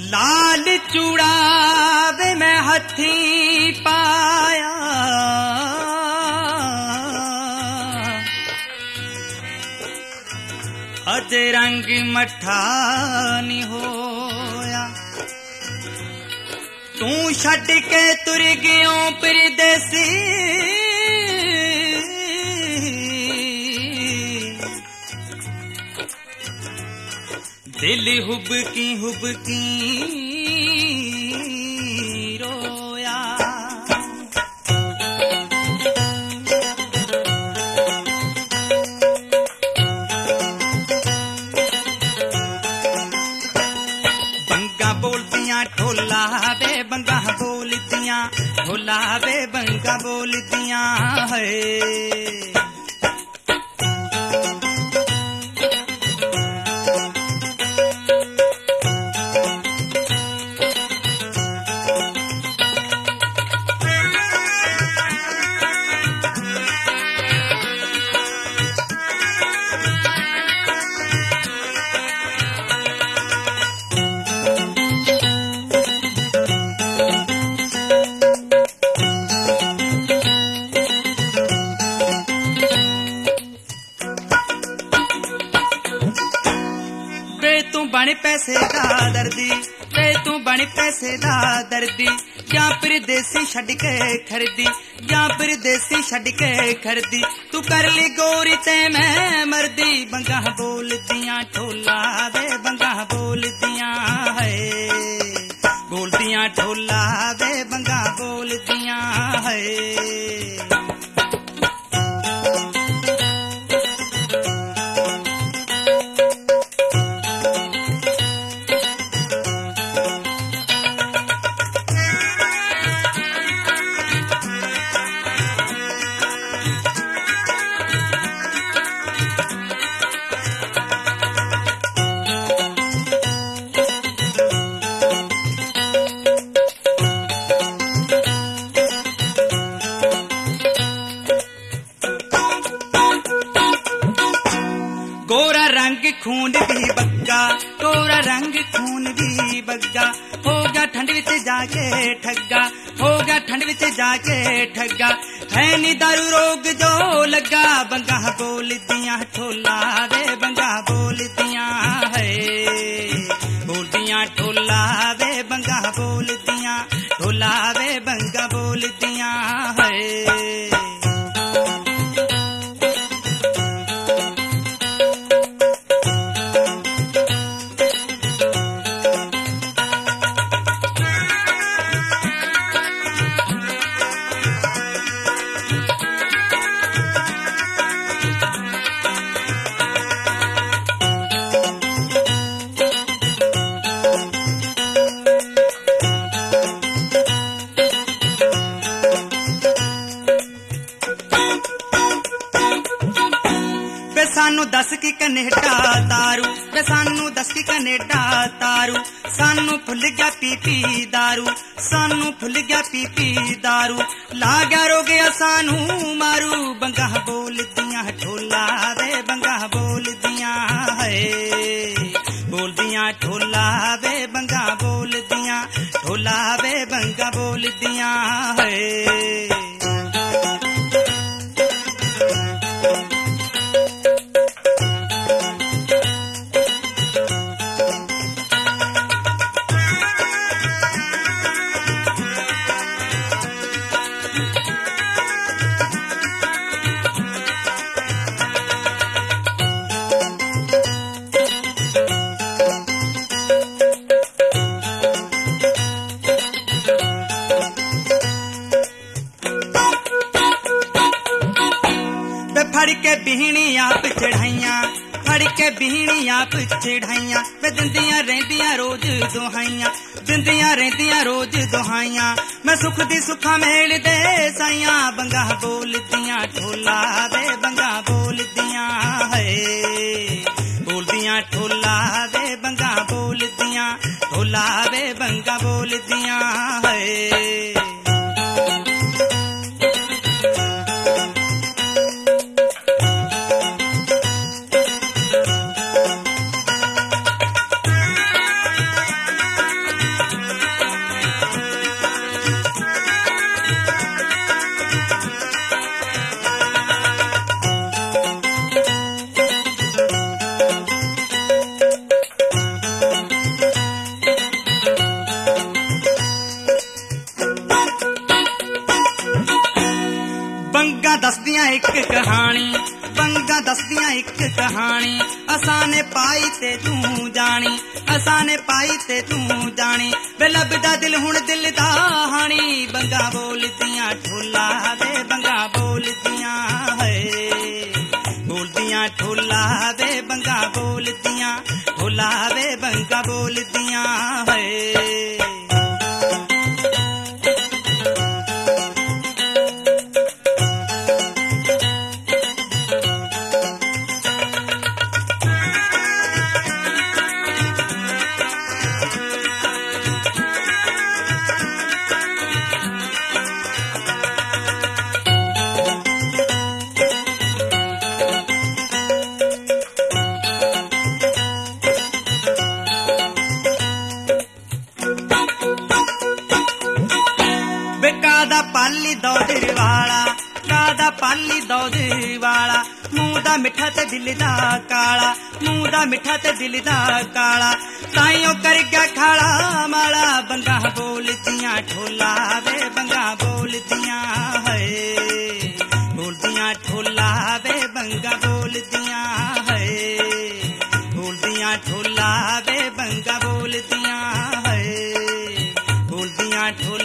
लाल चूड़ा वे मैं हथी पाया, अज रंग मठा नी होया। तू छड़ के तुर गयो परदेसी, दिल हुबकी हुबकी रोया। बंगा बोलदियां ढोला वे बंगा बोलदियां, ढोला वे बंगा बोलदियां है। बन पैसे दा दर्दी, ते तू बन पैसे दा दर्दी, या परदेसी छड़ के खरदी, या परदेसी छड़ के खरदी। तू कर ली गोरी ते मैं मरदी, बंगा बोलदियां ढोला वे बंगा बोलदियां है, बोलदियां ढोला वे बंगा बोलदियां है। गोरा रंग खून भी बग्गा, गोरा रंग खून भी बग्गा, होगा ठंड विच जाके ठग्गा, होगा ठंड विच जाके ठग्गा। है नी दारू रोग जो लगा, बंगा बोलदियां ढोला वे बंगा बोलदियां है, बोलदियां ढोला वे बंगा बोलदियां, ढोला वे बंगा बोलदियां है। सानू दस की कनेडा दारू, वे सानू दस की कनेडा दारू, सानू फुल गया पी पी दारू, सानू फुल गया पी पी दारू। ला गया रो गया सानू मारू, बंगा बोलदियां ढोला वे बंगा बोलदियां है, बोलदियां ढोला वे बंगा बोलदियां, ढोला वे बंगा बोलदियां है। फड़ के बिहनी आप चढ़ाइया, फड़ के बिहनी आप चढ़ाइया, वे दिंदियां रहंदियां रोज दुहाइयां, दिंदियां रहंदियां रोज दुहाइयां। मैं सुख दी सुखा मेल दे साइयां, बंगा बोलदियां ढोला वे बंगा बोलदियां है, बोलदियां ढोला वे बंगा बोलदियां, ढोला वे बंगा बोलदियां है। कहानी असाने पाई ते तू जानी असाने पाई ते तू जानी वे लभदा दिल हुण दिल दा हानी बंगा बोलदियां ठोला वे बंगा बोलदियां है बोलदियां ठोला वे बंगा बोलदियां ठोला वे बंगा बोलदियां है पाली दौड़ वाला कादा पाली दौड़ वाला मुंह दा मिठा ते दिल दा काला मुंह दा मिठा ते दिल दा काला ताइयों कर गया खाला माला बंगा बोलदियां ठोला वे बंगा बोलदियां है बोलदियां ठोला वे बंगा बोलदियां है बोलदियां ठोला वे बंगा बोलदियां है बोलदियां